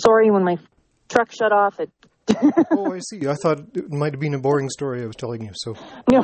story when my truck shut off. Oh, I see. I thought it might have been a boring story I was telling you. So, No.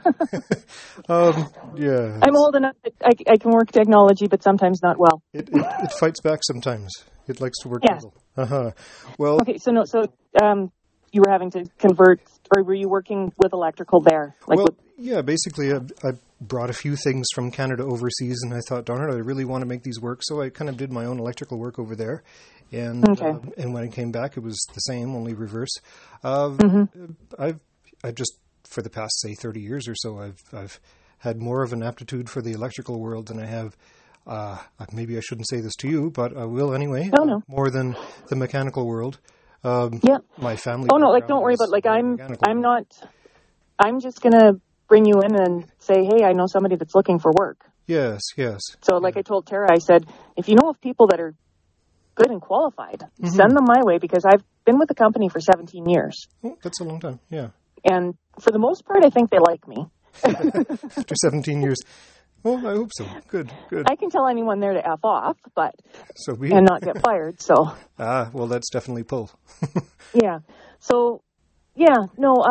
yeah. I'm old enough that I can work technology, but sometimes not well. It fights back sometimes. It likes to work Yes. well. Well. Okay, so you were having to convert, or were you working with electrical there? Yeah, basically I brought a few things from Canada overseas, and I thought, darn it, I really want to make these work, so I kind of did my own electrical work over there. And and when I came back, it was the same, only reverse. I've just, for the past, say, 30 years or so, I've had more of an aptitude for the electrical world than I have. Maybe I shouldn't say this to you, but I will anyway. Oh, no. More than the mechanical world. My family. Oh no, don't worry. But I'm just gonna bring you in and say, hey, I know somebody that's looking for work. Yes. So I told Tara, I said, if you know of people that are good and qualified, send them my way, because I've been with the company for 17 years. Oh, that's a long time. Yeah. And for the most part, I think they like me. After 17 years. Well, I hope so. Good. I can tell anyone there to F off, but so be it. And not get fired. So. Well, that's definitely pull. Yeah. So, yeah. No.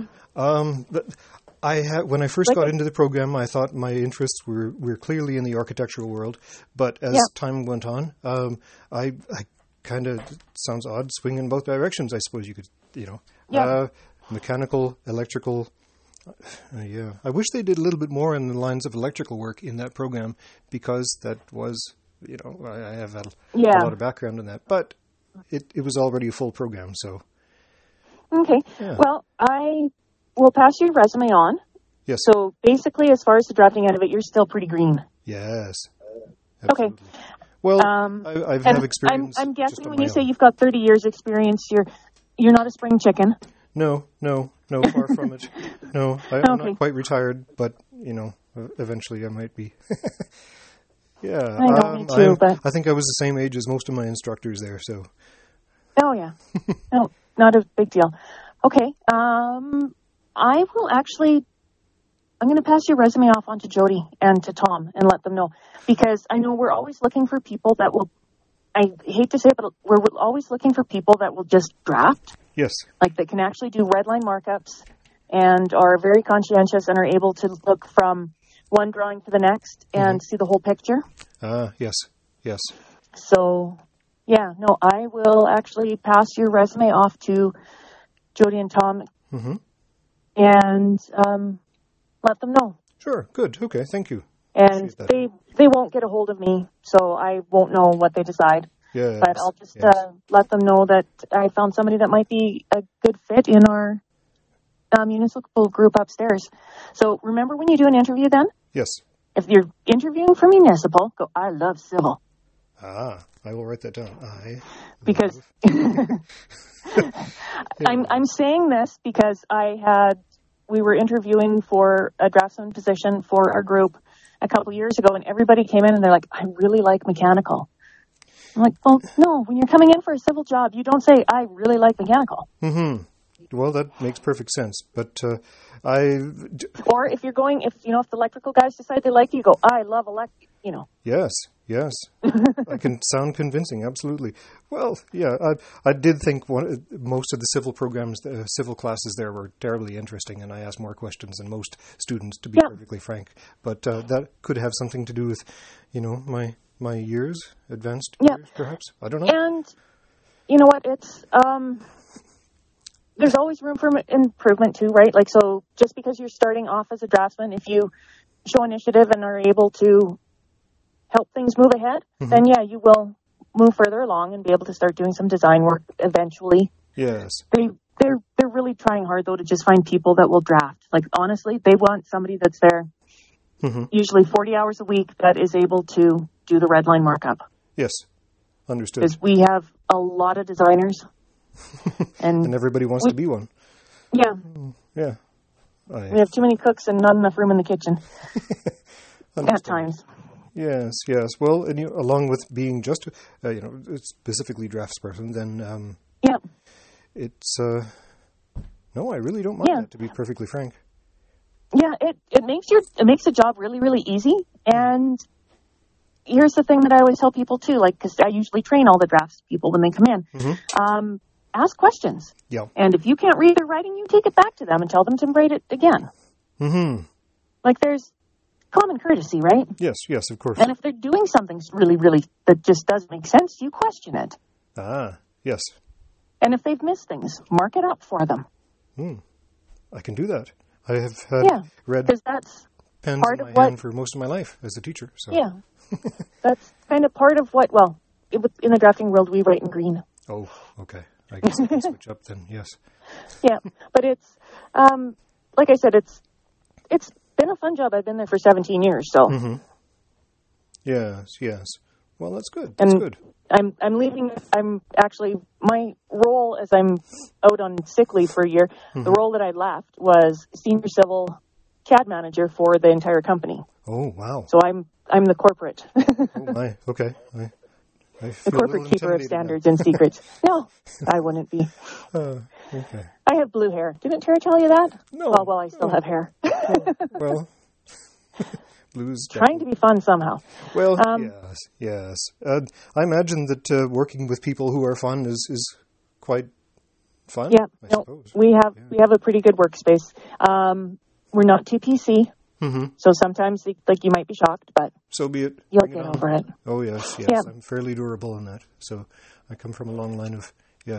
When I first got into the program, I thought my interests were clearly in the architectural world, but as time went on, I kind of, sounds odd, swing in both directions. I suppose you could, mechanical, electrical. Yeah, I wish they did a little bit more in the lines of electrical work in that program, because that was, I have a lot of background in that, but it was already a full program, so. Okay. Yeah. Well, I will pass your resume on. Yes. So basically, as far as the drafting out of it, you're still pretty green. Yes. Absolutely. Okay. Well, I have experience. I'm guessing when you say you've got 30 years experience, you're not a spring chicken. No, far from it. No, I'm not quite retired, but, eventually I might be. Yeah. I know, me too, but... I think I was the same age as most of my instructors there, so... Oh, yeah. No, not a big deal. Okay, I will actually... I'm going to pass your resume off onto Jody and to Tom and let them know, because I know we're always looking for people that will... I hate to say it, but we're always looking for people that will just draft. Yes. Like that can actually do red line markups and are very conscientious and are able to look from one drawing to the next and see the whole picture. Yes. So, yeah, no, I will actually pass your resume off to Jody and Tom and let them know. Sure, good. Okay, thank you. And they won't get a hold of me, so I won't know what they decide. Yes, but I'll just let them know that I found somebody that might be a good fit in our municipal group upstairs. So remember when you do an interview then? Yes. If you're interviewing for municipal, go, I love civil. I will write that down. Because I'm saying this because we were interviewing for a draftsman position for our group a couple years ago, and everybody came in and they're like, I really like mechanical. I'm like, well, no, when you're coming in for a civil job, you don't say, I really like mechanical. Mm-hmm. Well, that makes perfect sense. But Or if the electrical guys decide they like you, go, I love Yes. I can sound convincing, absolutely. Well, yeah, I did think most of the civil programs, civil classes there were terribly interesting, and I asked more questions than most students, to be perfectly frank. But that could have something to do with, my years, advanced years, perhaps. I don't know. And you know what? It's there's always room for improvement too, right? Like, so just because you're starting off as a draftsman, if you show initiative and are able to help things move ahead, then you will move further along and be able to start doing some design work eventually. Yes. They're really trying hard though to just find people that will draft. Like, honestly, they want somebody that's there usually 40 hours a week that is able to do the red line markup. Yes. Understood. Because we have a lot of designers. and everybody wants to be one. Yeah. Yeah. We have too many cooks and not enough room in the kitchen. At times. Yes. Well, and along with being just, specifically draftsperson, then it's no, I really don't mind that, to be perfectly frank. Yeah, it makes the job really, really easy, and here's the thing that I always tell people too, like, because I usually train all the drafts people when they come in. Mm-hmm. Ask questions. Yeah. And if you can't read their writing, you take it back to them and tell them to write it again. Mm-hmm. Like, there's common courtesy, right? Yes, of course. And if they're doing something really, really that just doesn't make sense, you question it. Ah, yes. And if they've missed things, mark it up for them. I can do that. I have had read that's pens part in of my hand for most of my life as a teacher. So. Yeah. That's kind of part of what, well, in the drafting world, we write in green. Oh, okay. I guess I can switch up then, yes. Yeah, but it's, like I said, it's been a fun job. I've been there for 17 years, so. Mm-hmm. Yes. Well, that's good. That's good. I'm leaving. I'm actually, my role as I'm out on sick leave for a year, the role that I left was senior civil CAD manager for the entire company. Oh, wow. So I'm the corporate. Oh, my. Okay. I the corporate keeper of standards and secrets. No, I wouldn't be. Okay. I have blue hair. Didn't Tara tell you that? No. Oh, well, I still have hair. Well, blues. Trying to be fun somehow. Well, yes. I imagine that working with people who are fun is quite fun. Yeah. I suppose. We have a pretty good workspace. We're not too PC. Mm-hmm. So sometimes, like, you might be shocked, but so be it. You'll get over it. Oh, yes. Yeah. I'm fairly durable in that. So I come from a long line of yes.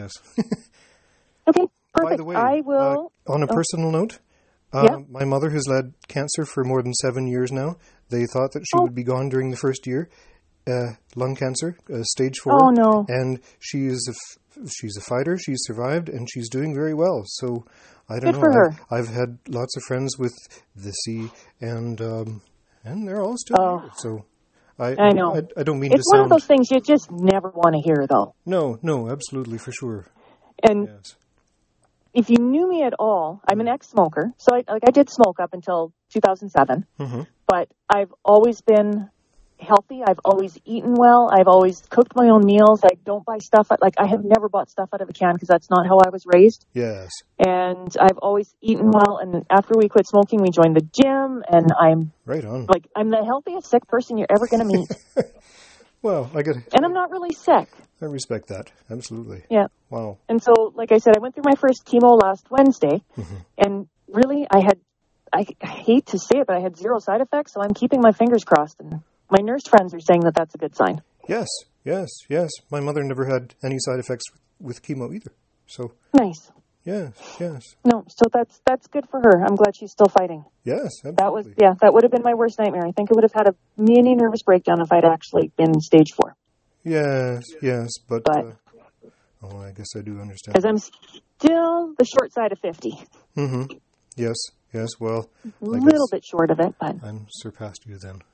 Okay, perfect. By the way, I will... on a personal note, my mother has had cancer for more than 7 years now. They thought that she would be gone during the first year. Lung cancer, stage 4. Oh, no. And she's a fighter. She's survived, and she's doing very well. So I don't know. For her. I've had lots of friends with the C, and they're all still here. So I know. I don't mean it's to sound... one of those things you just never want to hear, though. No, absolutely, for sure. And if you knew me at all, I'm an ex-smoker. So I did smoke up until 2007. Mm-hmm. But I've always been healthy. I've always eaten well. I've always cooked my own meals. I don't buy stuff. I have never bought stuff out of a can because that's not how I was raised. Yes. And I've always eaten well. And after we quit smoking, we joined the gym. And I'm right on. I'm the healthiest sick person you're ever going to meet. Well, and I'm not really sick. I respect that. Absolutely. Yeah. Wow. And so, like I said, I went through my first chemo last Wednesday. Mm-hmm. And really, I hate to say it, but I had 0 side effects. So I'm keeping my fingers crossed. And my nurse friends are saying that that's a good sign. Yes. My mother never had any side effects with chemo either. So nice. Yes. No, so that's good for her. I'm glad she's still fighting. Yes, absolutely. That would have been my worst nightmare. I think I would have had a mini nervous breakdown if I'd actually been stage 4. Yes, but I guess I do understand. Because I'm still the short side of 50. Mm-hmm. Yes. Well, a little bit short of it, but I'm surpassed you then.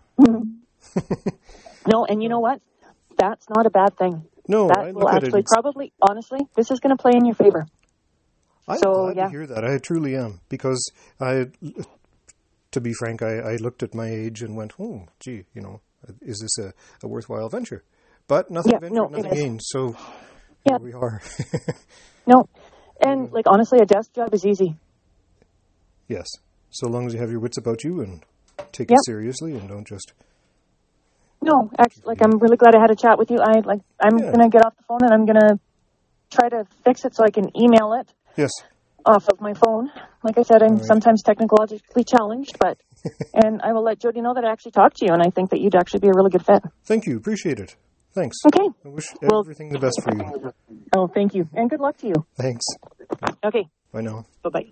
No, and you know what? That's not a bad thing. No, that will actually probably, honestly, this is going to play in your favor. I'm glad to hear that. I truly am, because to be frank, I looked at my age and went, oh, gee, is this a worthwhile venture? But nothing ventured, nothing gained. So here we are. No, and honestly, a desk job is easy. Yes, so long as you have your wits about you and take it seriously and don't just... No, actually, I'm really glad I had a chat with you. I'm going to get off the phone and I'm going to try to fix it so I can email it. Yes. Off of my phone. Like I said, I'm sometimes technologically challenged, and I will let Jody know that I actually talked to you, and I think that you'd actually be a really good fit. Thank you. Appreciate it. Thanks. Okay. I wish everything the best for you. Oh, thank you. And good luck to you. Thanks. Okay. Bye now. Bye-bye.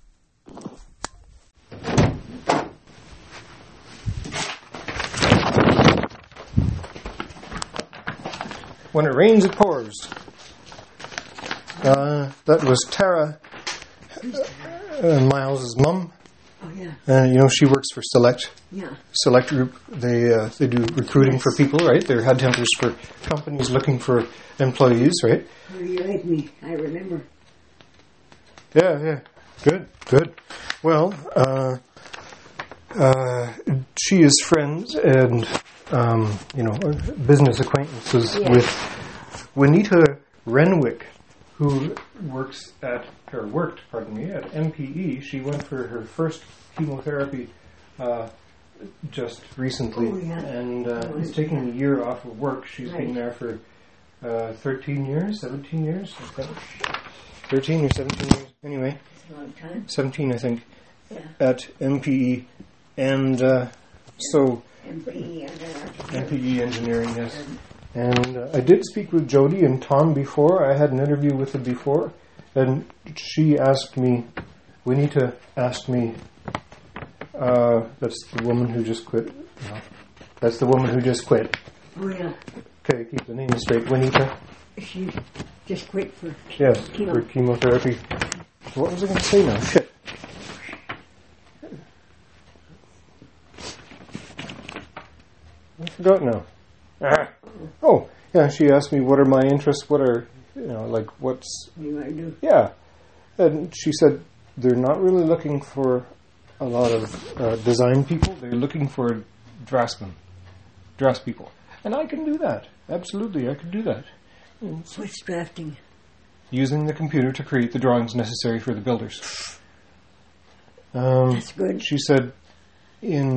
When it rains, it pours. That was Tara, Miles' mum. Oh, yeah. She works for Select. Yeah. Select Group. They do recruiting for people, right? They're headhunters for companies looking for employees, right? Oh, you like me. I remember. Yeah. Good. Well, she is friends and, business acquaintances with Juanita Renwick, who worked at MPE. She went for her first chemotherapy just recently, and is taking a year off of work. She's been there for 13 years, 17 years, I think. 13 or 17 years, anyway. It's a long time. 17, I think, Yeah. at MPE. And so... MPE Engineering, yes. And I did speak with Jody and Tom before. I had an interview with them before. And she asked me, Juanita asked me, that's the woman who just quit. No, that's the woman who just quit. Oh, yeah. Okay, keep the name straight. Juanita? She just quit for for chemotherapy. What was I going to say now? Shit. I forgot now. Oh, yeah, she asked me what are my interests, what are, what's... What do you want to do? Yeah. And she said they're not really looking for a lot of design people. They're looking for draftsmen, people. And I can do that. Absolutely, I can do that. What's drafting? Using the computer to create the drawings necessary for the builders. That's good. She said in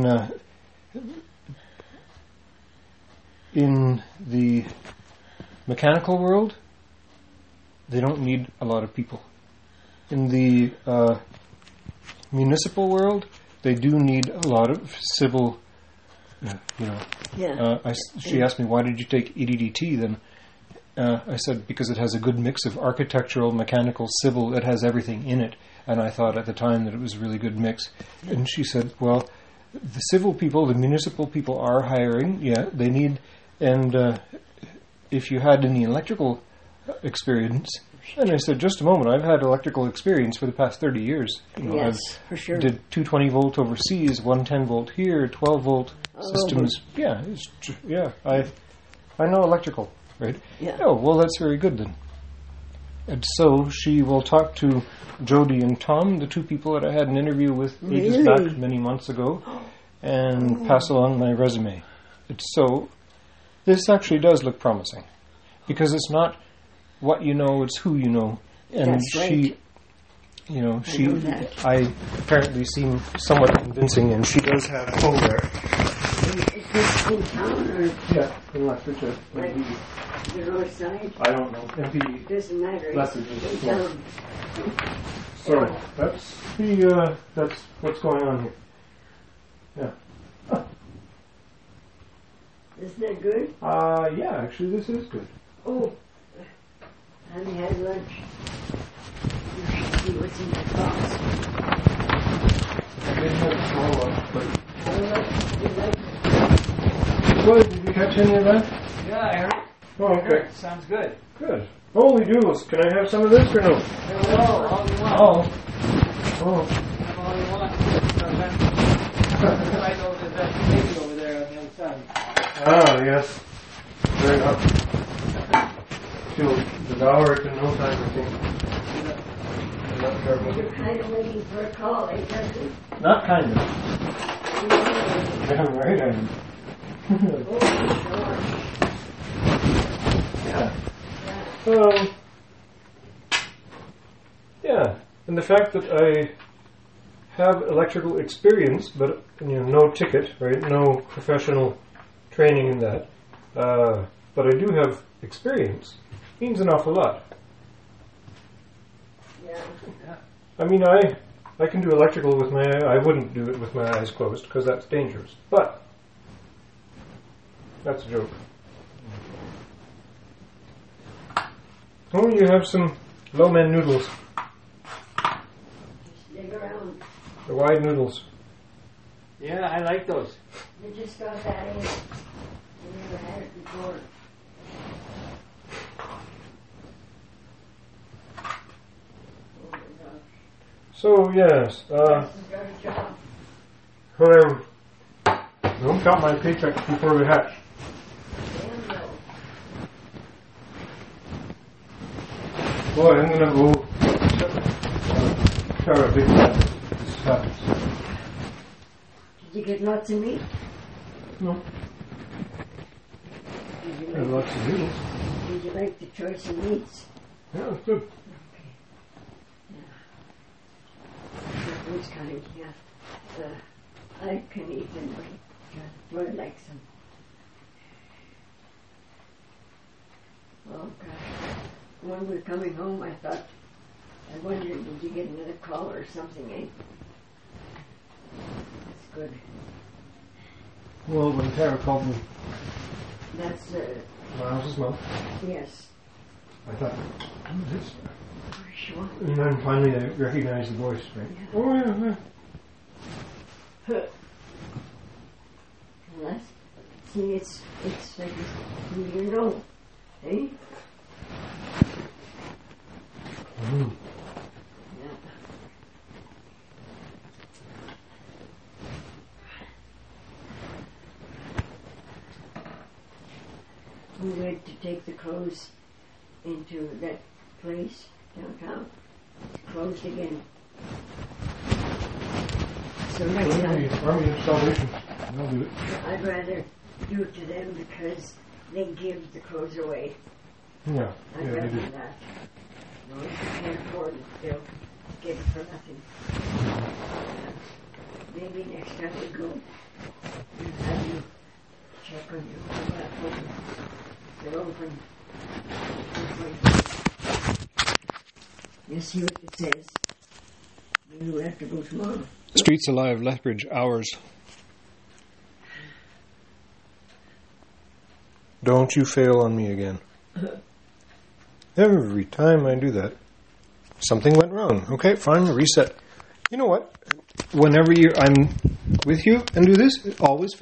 the mechanical world, they don't need a lot of people. In the municipal world, they do need a lot of civil, Yeah. She asked me, why did you take EDDT then? I said, because it has a good mix of architectural, mechanical, civil, it has everything in it. And I thought at the time that it was a really good mix. And she said, well, the civil people, the municipal people are hiring, yeah, they need, and if you had any electrical experience, and I said, just a moment, I've had electrical experience for the past 30 years. Yes, for sure. Did 220 volt overseas, 110 volt here, 12 volt systems. Yeah, I know electrical, right? Yeah. Oh, well, that's very good then. And so she will talk to Jody and Tom, the two people that I had an interview with ages back many months ago, and pass along my resume. So this actually does look promising, because it's not what you know, it's who you know. And that's she, right. I apparently seem somewhat convincing, and she does have a home there. Is this in town or? Yeah, in Lethbridge. Like the north side? I don't know. MPE. Doesn't matter. Lethbridge. In town. So that's what's going on here. Yeah. Isn't that good? Yeah, actually this is good. Oh, I haven't had lunch. You should see what's in that box. I didn't have a small lunch, but... I like Well, did you catch any of that? Yeah, I heard. Oh, okay. Sounds good. Good. Holy doodles, can I have some of this or no? Hello, all you want. Oh. Have all you want. Right over that baby over there on the other side. Ah, yes. Fair enough. She'll devour it in no time, I think. I'm not sure. You're kind of waiting for a call, eh, Justin? Not kind of. Damn right I am. Oh, Yeah. sure. Yeah, and the fact that I have electrical experience, but no ticket, right? No professional training in that. But I do have experience. Means an awful lot. Yeah. I mean, I can do electrical with my I wouldn't do it with my eyes closed because that's dangerous. But that's a joke. Oh, you have some low-man noodles. Dig around. The wide noodles. Yeah, I like those. They just got that in. I never had it before. Oh my gosh. So, yes. Justin's got a job. Don't count my paycheck before we hatch. Damn no. Boy, I'm going to go shower a big time. This happens. Did you get lots of meat? No. Did you There's like, lots of noodles. did you like the choice of meats? Yeah, it's good. Which kind? Yeah. I can eat them, but Floyd likes them. Oh gosh. When we were coming home, I wondered, did you get another call or something, eh? That's good. Well, when Tara called me, That's, Miles' mom, yes. I thought, who's this? For sure. And then finally I recognized the voice, right? Yeah. Oh, yeah. Well, that's, see, it's like you know, eh? Mm. Yeah. We went to take the clothes into that place downtown. It's closed again. So right now, Army of Salvation. I'll do it. I'd rather do it to them because they give the clothes away. Yeah, I'd they rather do. that. No, if you can't afford it, they'll get it for nothing. Maybe next time we go, we'll have you check on your platform. They're open. You see what it says. Maybe we'll have to go tomorrow. Streets Alive, Lethbridge, hours. Don't you fail on me again. Every time I do that, something went wrong. Okay, fine, reset. You know what? Whenever I'm with you and do this, it always